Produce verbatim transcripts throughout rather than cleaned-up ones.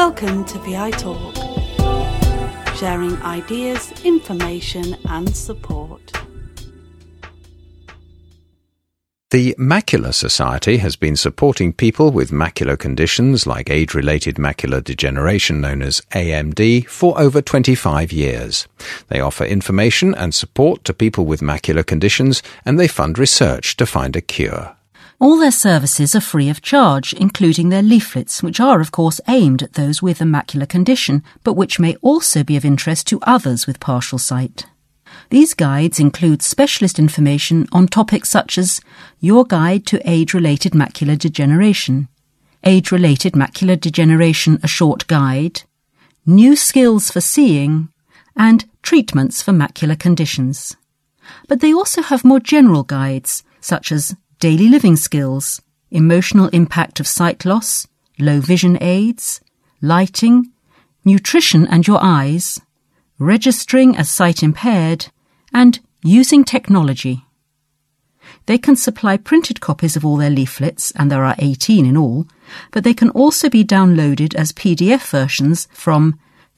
Welcome to V I Talk, sharing ideas, information and support. The Macular Society has been supporting people with macular conditions like age-related macular degeneration known as A M D for over twenty-five years. They offer information and support to people with macular conditions, and they fund research to find a cure. All their services are free of charge, including their leaflets, which are, of course, aimed at those with a macular condition, but which may also be of interest to others with partial sight. These guides include specialist information on topics such as Your Guide to Age-Related Macular Degeneration, Age-Related Macular Degeneration, a Short Guide, New Skills for Seeing, and Treatments for Macular Conditions. But they also have more general guides, such as Daily Living Skills, Emotional Impact of Sight Loss, Low Vision Aids, Lighting, Nutrition and Your Eyes, Registering as Sight Impaired, and Using Technology. They can supply printed copies of all their leaflets, and there are eighteen in all, but they can also be downloaded as P D F versions from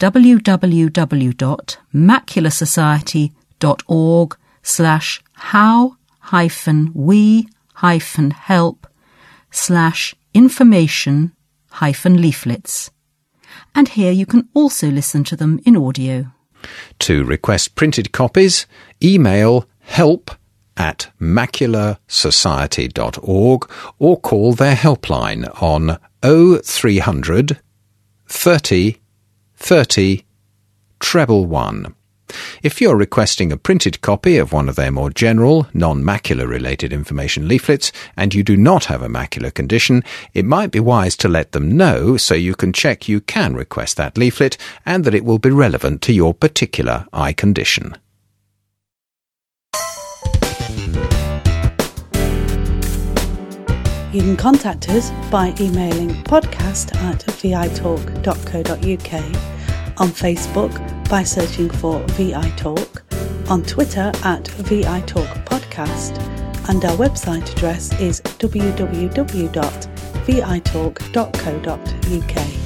www.macular-society.org slash how hyphen we hyphen help slash information hyphen leaflets. And here you can also listen to them in audio. To request printed copies, email help at macular society dot org or call their helpline on oh three hundred thirty thirty treble one. If you're requesting a printed copy of one of their more general, non-macular related information leaflets and you do not have a macular condition, it might be wise to let them know so you can check you can request that leaflet and that it will be relevant to your particular eye condition. You can contact us by emailing podcast at v i talk dot co dot uk, on Facebook by searching for V I Talk, on Twitter at V I Talk Podcast, and our website address is w w w dot v i talk dot co dot uk.